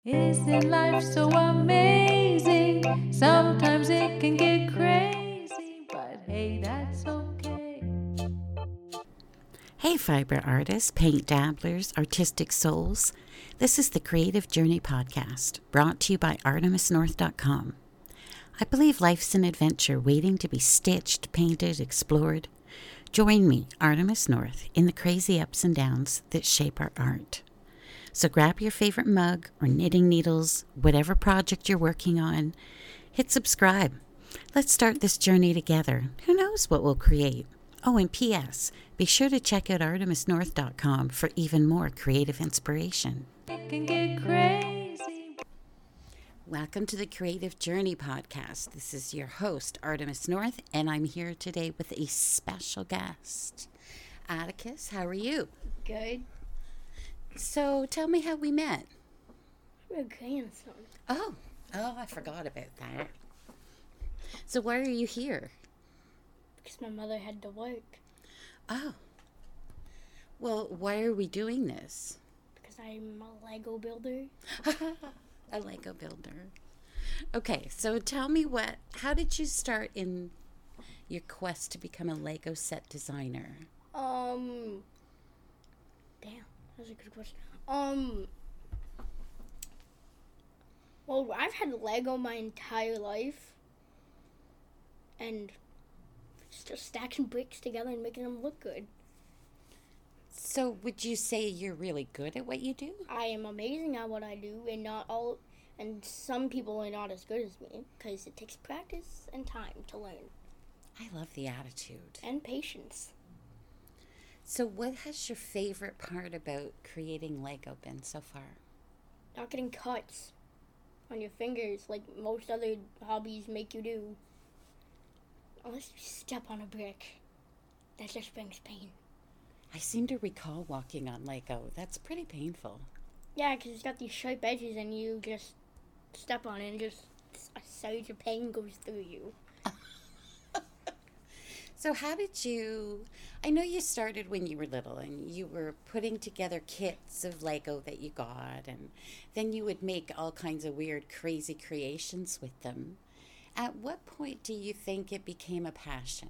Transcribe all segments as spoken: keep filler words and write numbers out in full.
Isn't life so amazing? Sometimes it can get crazy, but hey, that's okay. Hey, fiber artists, paint dabblers, artistic souls. This is the Creative Journey Podcast, brought to you by Artemis North dot com. I believe life's an adventure waiting to be stitched, painted, explored. Join me, Artemis North, in the crazy ups and downs that shape our art. So grab your favorite mug or knitting needles, whatever project you're working on. Hit subscribe. Let's start this journey together. Who knows what we'll create? Oh, and P S be sure to check out Artemis North dot com for even more creative inspiration. It can get crazy. Welcome to the Creative Journey Podcast. This is your host, Artemis North, and I'm here today with a special guest. Atticus, how are you? Good. So tell me how we met. We're grandson. Oh, oh, I forgot about that. So why are you here? Because my mother had to work. Oh. Well, why are we doing this? Because I'm a Lego builder. A Lego builder. Okay, so tell me what, how did you start in your quest to become a Lego set designer? Um. Damn, that's a good question. Um. Well, I've had Lego my entire life. And it's just stacking bricks together and making them look good. So would you say you're really good at what you do? I am amazing at what I do, and not all. And some people are not as good as me because it takes practice and time to learn, I love the attitude. and patience. So what has your favorite part about creating Lego been so far? Not getting cuts on your fingers like most other hobbies make you do. Unless you step on a brick. That just brings pain. I seem to recall walking on Lego. That's pretty painful. Yeah, because it's got these sharp edges and you just step on it and just a surge of pain goes through you. So how did you, I know you started when you were little and you were putting together kits of Lego that you got, and then you would make all kinds of weird, crazy creations with them. At what point do you think it became a passion?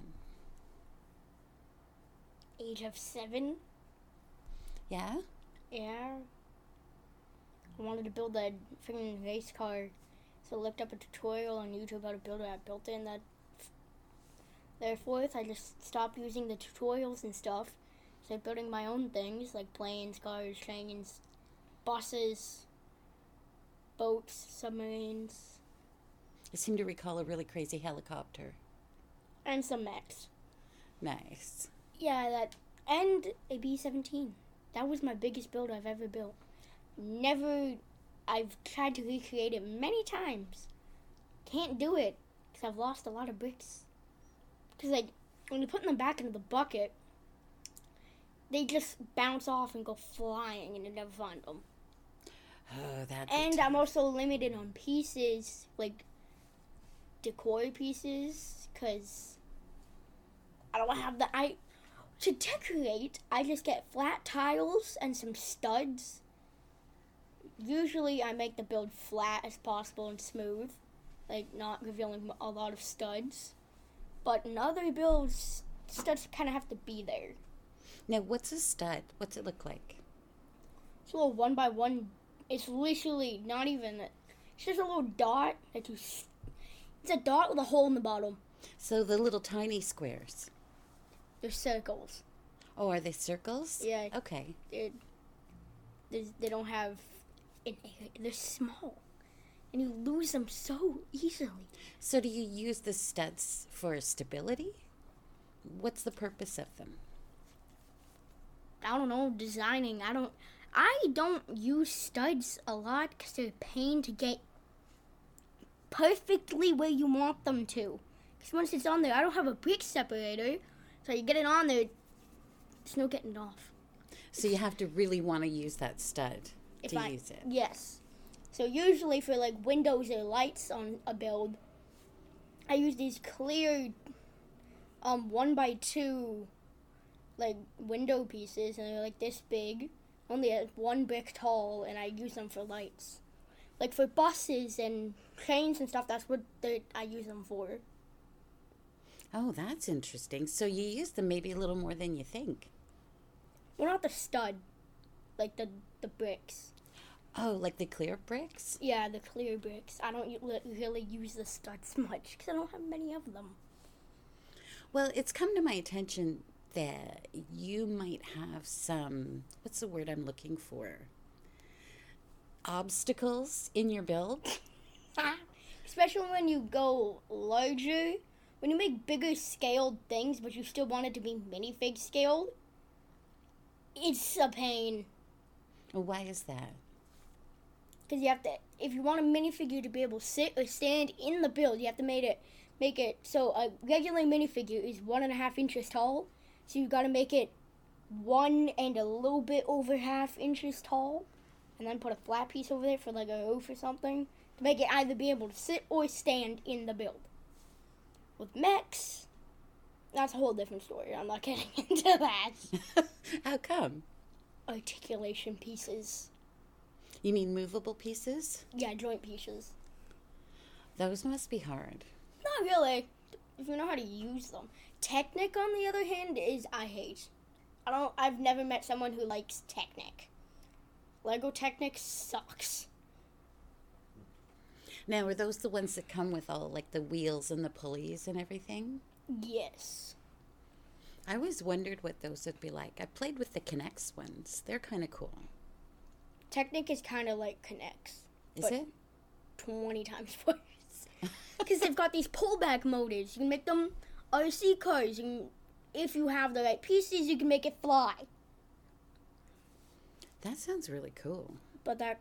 Age of seven? Yeah? Yeah. I wanted to build a freaking race car. So I looked up a tutorial on YouTube how to build it. I built it, and that therefore I just stopped using the tutorials and stuff. Started building my own things like planes, cars, trains, buses, boats, submarines, I seem to recall a really crazy helicopter. and some mechs. Nice. Yeah, that and a B seventeen. That was my biggest build I've ever built. Never, I've tried to recreate it many times. Can't do it because I've lost a lot of bricks. Because like when you put them back into the bucket, they just bounce off and go flying, and you never find them. Oh, that. And I'm also limited on pieces, like decor pieces, because I don't have the I. To decorate, I just get flat tiles and some studs. Usually I make the build flat as possible and smooth, like not revealing a lot of studs. But in other builds, studs kind of have to be there. Now, what's a stud? What's it look like? It's a little one by one. It's literally not even, it's just a little dot that you, it's a dot with a hole in the bottom. So the little tiny squares. They're circles. Oh, are they circles? Yeah. Okay. They're, there's- they don't have an area. They're small. And you lose them so easily. So do you use the studs for stability? What's the purpose of them? I don't know, designing. I don't I don't use studs a lot because they're a pain to get perfectly where you want them to. Because once it's on there, I don't have a brick separator. So you get it on there, there's no getting it off. So you have to really want to use that stud If to I, use it. Yes. So usually for like windows or lights on a build, I use these clear um one by two like window pieces, and they're like this big, only a one brick tall, and I use them for lights. like for buses and trains and stuff. That's what they, I use them for. Oh, that's interesting. So you use them maybe a little more than you think. Well, not the stud, like the the bricks. Oh, like the clear bricks? Yeah, the clear bricks. I don't u- really use the studs much because I don't have many of them. Well, it's come to my attention that you might have some, what's the word I'm looking for? Obstacles in your build? Especially when you go larger, when you make bigger scaled things, but you still want it to be minifig scaled, it's a pain. Well, why is that? Because you have to, if you want a minifigure to be able to sit or stand in the build, you have to make it, make it, so a regular minifigure is one and a half inches tall, so you got to make it one and a little bit over half inches tall, and then put a flat piece over there for like a roof or something, to make it either be able to sit or stand in the build. With mechs, that's a whole different story. I'm not getting into that. How come? Articulation pieces. You mean movable pieces? Yeah, joint pieces. Those must be hard. Not really, if you know how to use them. Technic, on the other hand, is I hate. I don't. I've never met someone who likes Technic. Lego Technic sucks. Now, are those the ones that come with all, like, the wheels and the pulleys and everything? Yes. I always wondered what those would be like. I played with the K'NEX ones. They're kind of cool. Technic is kind of like K'NEX. Is it? twenty times worse. Because they've got these pullback motors. You can make them R C cars. And if you have the right pieces, you can make it fly. That sounds really cool. But that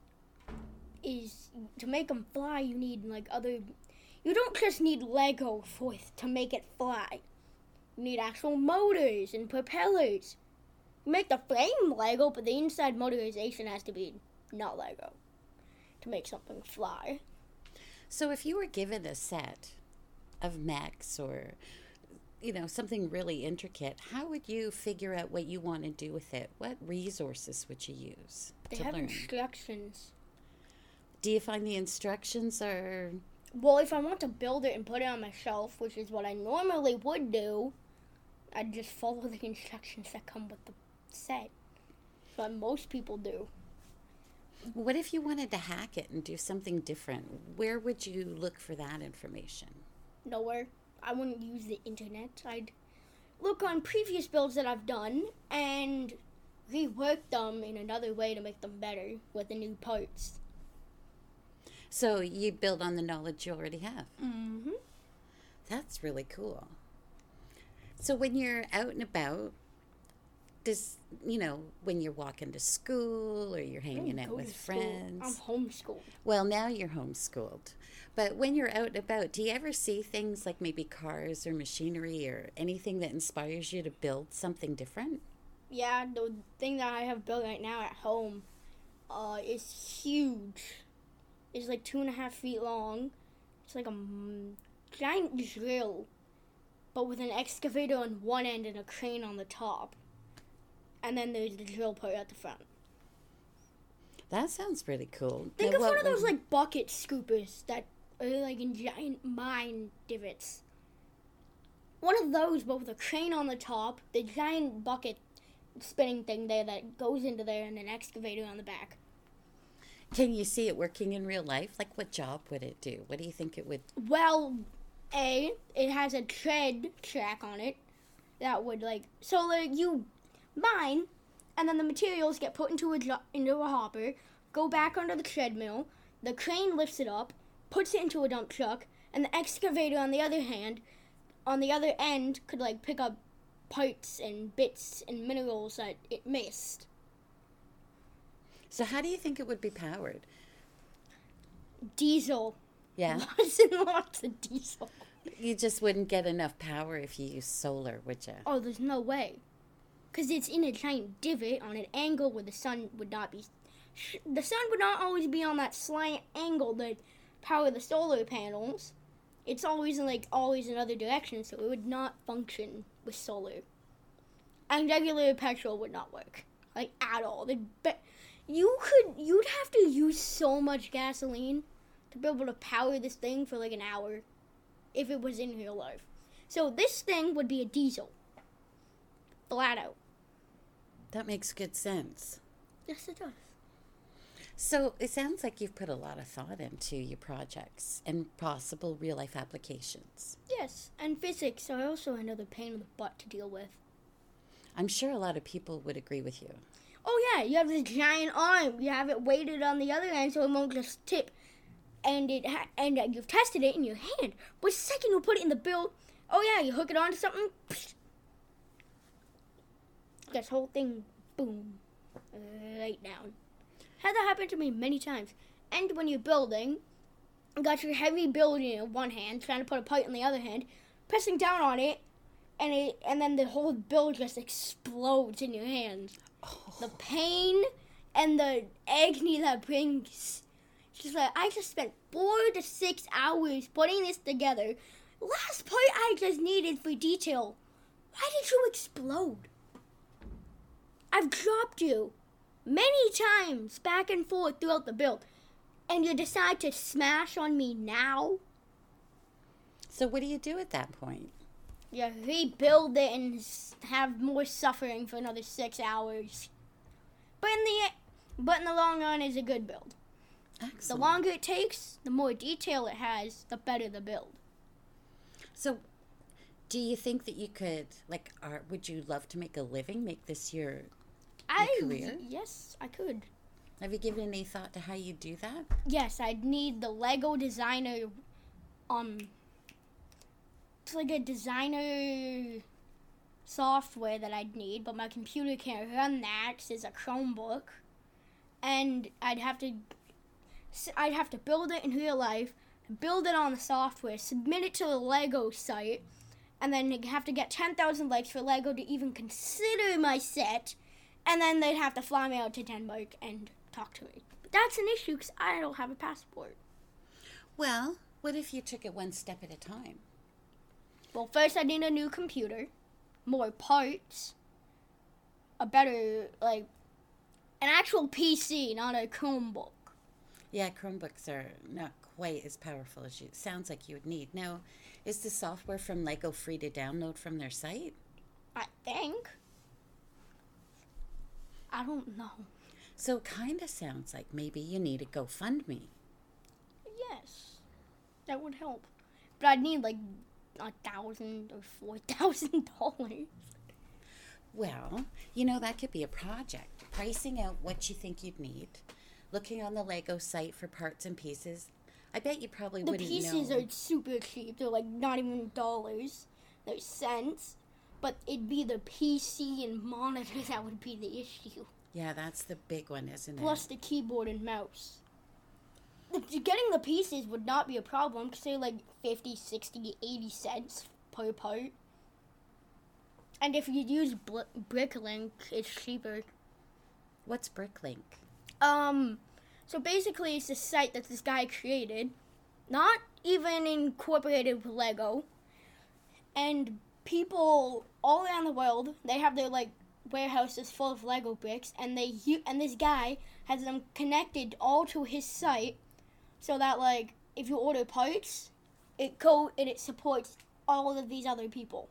is, to make them fly, you need like other, you don't just need Lego for it to make it fly. You need actual motors and propellers. You make the frame Lego, but the inside motorization has to be not Lego to make something fly. So if you were given a set of mechs or, you know, something really intricate, how would you figure out what you want to do with it? What resources would you use They to have learn? instructions. Do you find the instructions are... Well, if I want to build it and put it on my shelf, which is what I normally would do, I'd just follow the instructions that come with the set. But most people do. What if you wanted to hack it and do something different? Where would you look for that information? Nowhere. I wouldn't use the internet. I'd look on previous builds that I've done and rework them in another way to make them better with the new parts. So you build on the knowledge you already have. Mm-hmm. That's really cool. So when you're out and about, does, you know, when you're walking to school or you're hanging out with friends? I'm homeschooled. Well, now you're homeschooled. But when you're out and about, do you ever see things like maybe cars or machinery or anything that inspires you to build something different? Yeah, the thing that I have built right now at home uh, is huge. It's like two and a half feet long. It's like a mm, giant drill, but with an excavator on one end and a crane on the top. And then there's the drill part at the front. That sounds pretty cool. Think Now, of what one of those would- like bucket scoopers that are like in giant mine divots. One of those, but with a crane on the top, the giant bucket spinning thing there that goes into there, and an excavator on the back. Can you see it working in real life? Like, what job would it do? What do you think it would... Well, A, it has a tread track on it that would like, so like you mine, and then the materials get put into a jo- into a hopper, go back under the treadmill, the crane lifts it up, puts it into a dump truck, and the excavator on the other hand, on the other end, could like pick up parts and bits and minerals that it missed. So how do you think it would be powered? Diesel. Yeah? Lots and lots of diesel. You just wouldn't get enough power if you used solar, would you? Oh, there's no way. Because it's in a giant divot on an angle where the sun would not be... Sh- the sun would not always be on that slant angle that power the solar panels. It's always in, like, always in other directions, so it would not function with solar. And regular petrol would not work. Like, at all. They'd be- You could, you'd have to use so much gasoline to be able to power this thing for like an hour if it was in real life. So this thing would be a diesel. Flat out. That makes good sense. Yes, it does. So it sounds like you've put a lot of thought into your projects and possible real-life applications. Yes, and physics are also another pain in the butt to deal with. I'm sure a lot of people would agree with you. Oh yeah, you have this giant arm. You have it weighted on the other end so it won't just tip. And it ha- and uh, you've tested it in your hand. But the second you put it in the build, oh yeah, you hook it onto something. Psh, this whole thing, boom, right down. Had that happen to me many times. And when you're building, you got your heavy building in one hand, trying to put a pipe in the other hand, pressing down on it, and it and then the whole build just explodes in your hand. Oh. The pain and the agony that brings. It's just like, I just spent four to six hours putting this together. Last part I just needed for detail. Why did you explode? I've dropped you many times back and forth throughout the build, and you decide to smash on me now? So what do you do at that point? You rebuild it and have more suffering for another six hours. But in the but in the long run, it's a good build. Excellent. The longer it takes, the more detail it has, the better the build. So, do you think that you could, like, are, would you love to make a living, make this your, your I, career? Yes, I could. Have you given any thought to how you do that? Yes, I'd need the Lego designer, um, it's like a designer software that I'd need, but my computer can't run that 'cause it's a Chromebook. And I'd have to, I'd have to build it in real life, build it on the software, submit it to the Lego site, and then have to get ten thousand likes for Lego to even consider my set, and then they'd have to fly me out to Denmark and talk to me. But that's an issue because I don't have a passport. Well, what if you took it one step at a time? Well, first I need a new computer, more parts, a better, like, an actual P C, not a Chromebook. Yeah, Chromebooks are not quite as powerful as you sounds like you would need. Now, is the software from Lego free to download from their site? I think. I don't know. So it kind of sounds like maybe you need a GoFundMe. Yes, that would help. But I'd need like a thousand or four thousand dollars. Well, you know, that could be a project. Pricing out what you think you'd need, looking on the Lego site for parts and pieces. I bet you probably The wouldn't pieces know. are super cheap. They're like not even dollars. They're cents. But it'd be the P C and monitor that would be the issue. Yeah, that's the big one, isn't Plus it? the keyboard and mouse. The, getting the pieces would not be a problem because they're like fifty, sixty, eighty cents per part. And if you use Bl- Bricklink, it's cheaper. What's Bricklink? Um, so basically it's a site that this guy created, not even incorporated with Lego, and people all around the world, they have their like warehouses full of Lego bricks, and they and this guy has them connected all to his site, so that like if you order parts, it go and it supports all of these other people.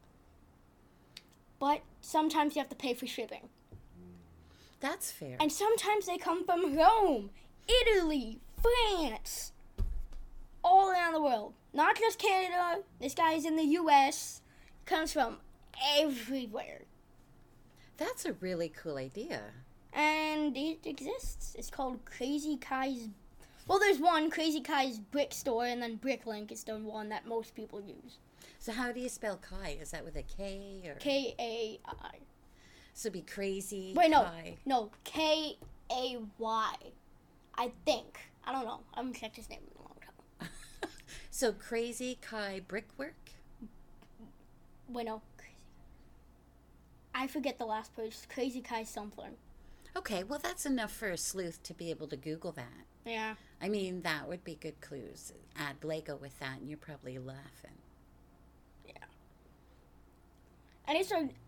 But sometimes you have to pay for shipping. That's fair. And sometimes they come from Rome, Italy, France, all around the world. Not just Canada. This guy's in the U S. Comes from everywhere. That's a really cool idea. And it exists. It's called Crazy Kai's... Well, there's one, Crazy Kai's Brick Store, and then Bricklink is the one that most people use. So how do you spell Kai? Is that with a K or... K A I. So it'd be Crazy Wait, no. Kai. No, K A Y. I think. I don't know. I haven't checked his name in a long time. So Crazy Kai Brickwork? Wait, no. Crazy. I forget the last part. It's Crazy Kai something. Okay, well, that's enough for a sleuth to be able to Google that. Yeah. I mean, that would be good clues. Add Lego with that, and you're probably laughing. Yeah. And it's a, and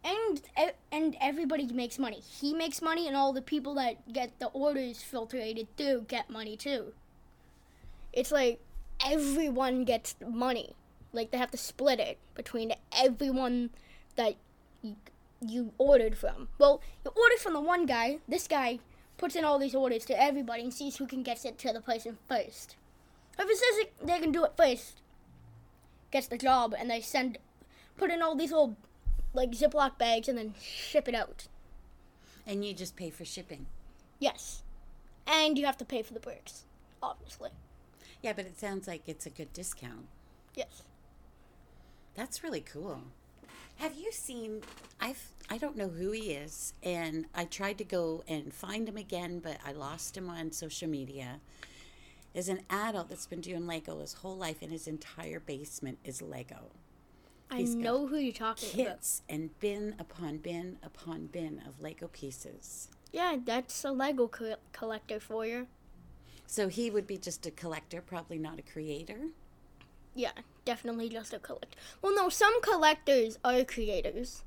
and e- and everybody makes money. He makes money, and all the people that get the orders filtered through get money too. It's like everyone gets money. Like, they have to split it between everyone that you, you ordered from. Well, you ordered from the one guy. This guy puts in all these orders to everybody and sees who can get it to the person first. Whoever says it, they can do it first gets the job, and they send, put in all these little, like, Ziploc bags and then ship it out. And you just pay for shipping? Yes. And you have to pay for the bricks, obviously. Yeah, but it sounds like it's a good discount. Yes. That's really cool. Have you seen, I've, I don't know who he is, and I tried to go and find him again, but I lost him on social media. Is an adult that's been doing Lego his whole life, and his entire basement is Lego. I He's know who you're talking about. Kits and bin upon bin upon bin of Lego pieces. Yeah, that's a Lego co- collector for you. So he would be just a collector, probably not a creator. Yeah, definitely just a collector. Well, no, some collectors are creators.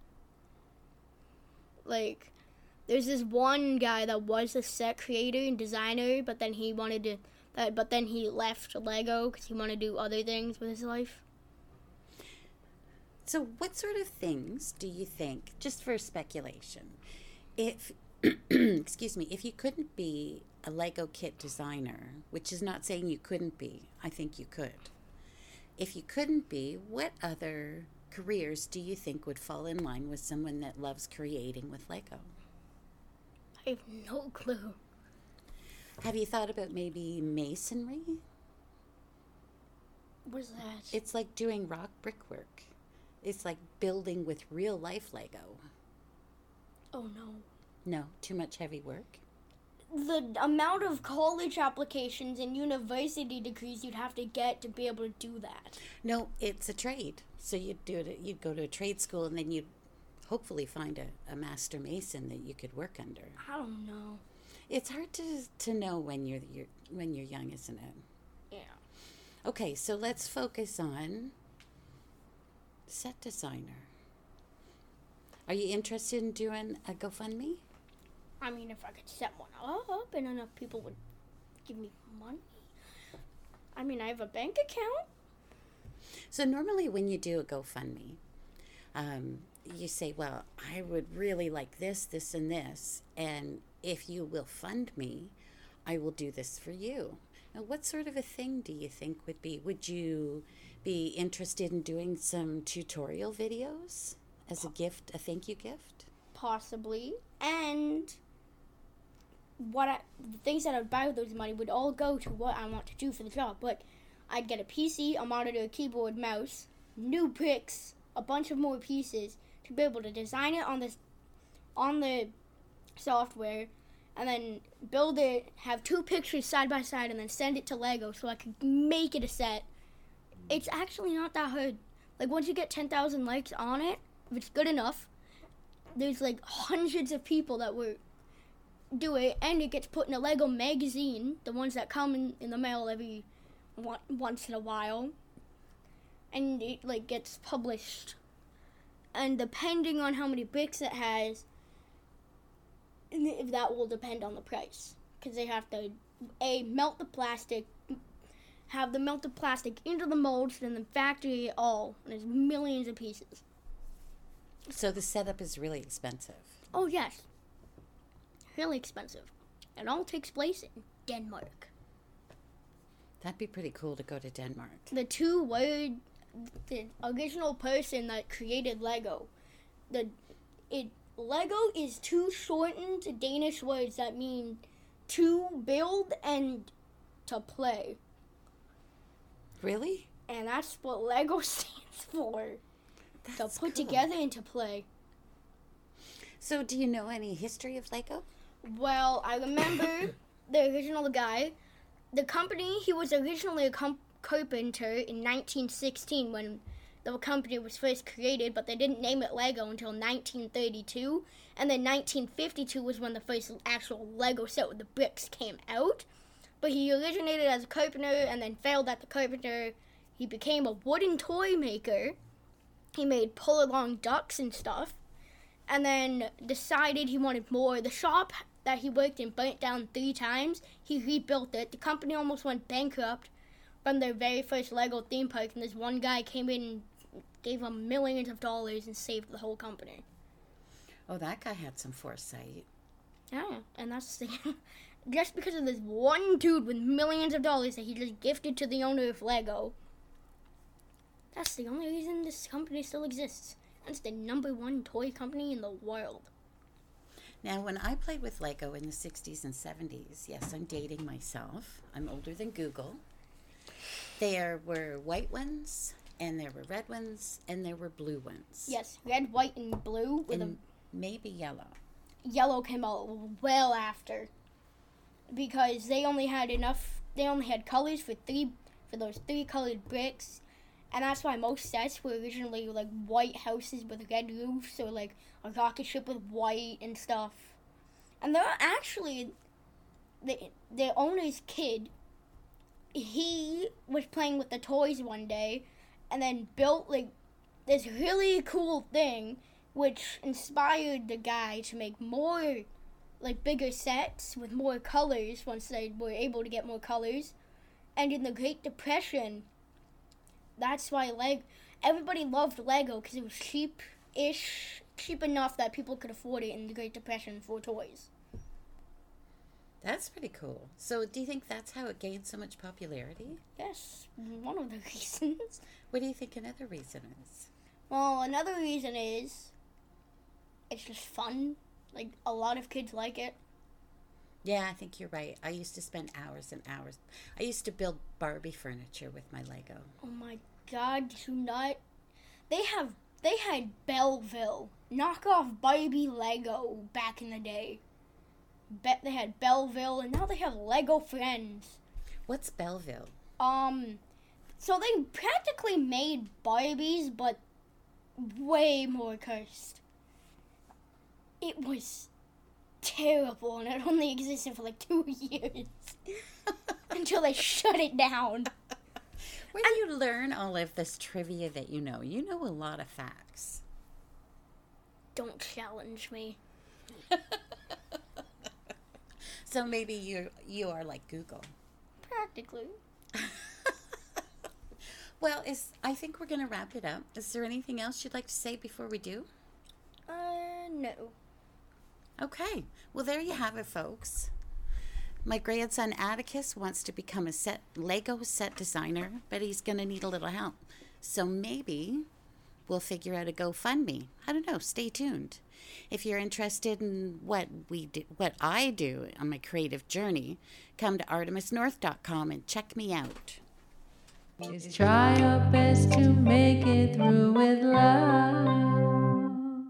Like, there's this one guy that was a set creator and designer, but then he wanted to, uh, but then he left Lego because he wanted to do other things with his life. So what sort of things do you think, just for speculation, if, excuse me, if you couldn't be a Lego kit designer, which is not saying you couldn't be, I think you could. If you couldn't be, what other careers do you think would fall in line with someone that loves creating with Lego? I have no clue. Have you thought about maybe masonry? What's that? It's like doing rock brickwork. It's like building with real life Lego. Oh, no. No, too much heavy work? The amount of college applications and university degrees you'd have to get to be able to do that. No, it's a trade. So you'd do it. You'd go to a trade school, and then you'd hopefully find a, a master mason that you could work under. I don't know. It's hard to to know when you're, you're when you're young, isn't it? Yeah. Okay, so let's focus on set designer. Are you interested in doing a GoFundMe? I mean, if I could set one up and enough people would give me money. I mean, I have a bank account. So normally when you do a GoFundMe, um, you say, well, I would really like this, this, and this. And if you will fund me, I will do this for you. Now, what sort of a thing do you think would be? Would you be interested in doing some tutorial videos as a gift, a thank you gift? Possibly. And what I, the things that I'd buy with those money would all go to what I want to do for the job. But I'd get a P C, a monitor, a keyboard, mouse, new bricks, a bunch of more pieces to be able to design it on this, on the software, and then build it, have two pictures side by side, and then send it to Lego so I could make it a set. It's actually not that hard. Like, once you get ten thousand likes on it, if it's good enough, there's like hundreds of people that will do it, and it gets put in a Lego magazine, the ones that come in, in the mail every one, once in a while, and it like gets published. And depending on how many bricks it has, that will depend on the price, because they have to a melt the plastic, have the melted plastic into the molds, and then factory it all, and there's millions of pieces. So the setup is really expensive. Oh, yes. Really expensive. It all takes place in Denmark. That'd be pretty cool to go to Denmark. The two word, the original person that created Lego, the it Lego is two shortened Danish words that mean to build and to play. Really? And that's what Lego stands for. That's to put cool. together and to play. So do you know any history of Lego? Well, I remember the original guy. The company, he was originally a comp- carpenter in nineteen sixteen when the company was first created, but they didn't name it Lego until nineteen thirty-two. And then nineteen fifty-two was when the first actual Lego set with the bricks came out. But he originated as a carpenter and then failed at the carpenter. He became a wooden toy maker. He made pull-along ducks and stuff. and then decided he wanted more. The shop that he worked in burnt down three times. He rebuilt it. The company almost went bankrupt from their very first Lego theme park, and this one guy came in and gave him millions of dollars and saved the whole company. Oh, that guy had some foresight. Yeah, and that's the just because of this one dude with millions of dollars that he just gifted to the owner of Lego. That's the only reason this company still exists. It's the number one toy company in the world. Now, when I played with Lego in the sixties and seventies, yes, I'm dating myself. I'm older than Google. There were white ones, and there were red ones, and there were blue ones. Yes, red, white, and blue. With and a, maybe yellow. Yellow came out well after, because they only had enough. They only had colors for three for those three colored bricks, and that's why most sets were originally like white houses with red roofs, or like a rocket ship with white and stuff. And there are actually the the owner's kid. He was playing with the toys one day, and then built like this really cool thing, which inspired the guy to make more, like, bigger sets with more colors once they were able to get more colors. And in the Great Depression, that's why Leg- everybody loved Lego, because it was cheap-ish, cheap enough that people could afford it in the Great Depression for toys. That's pretty cool. So do you think that's how it gained so much popularity? Yes, one of the reasons. What do you think another reason is? Well, another reason is it's just fun. Like, a lot of kids like it. Yeah, I think you're right. I used to spend hours and hours. I used to build Barbie furniture with my Lego. Oh my god, do not... They have... They had Belleville. Knockoff Barbie Lego back in the day. Bet they had Belleville, and now they have Lego Friends. What's Belleville? Um, so they practically made Barbies, but way more cursed. It was terrible, and it only existed for like two years until they shut it down. Where do you learn all of this trivia that you know? You know a lot of facts. Don't challenge me. So maybe you you are like Google. Practically. Well, is I think we're going to wrap it up. Is there anything else you'd like to say before we do? Uh, no. Okay. Well, there you have it, folks. My grandson Atticus wants to become a set Lego set designer, but he's going to need a little help. So maybe we'll figure out a GoFundMe. I don't know. Stay tuned. If you're interested in what we do, what I do on my creative journey, come to artemis north dot com and check me out. Just try your best to make it through with love.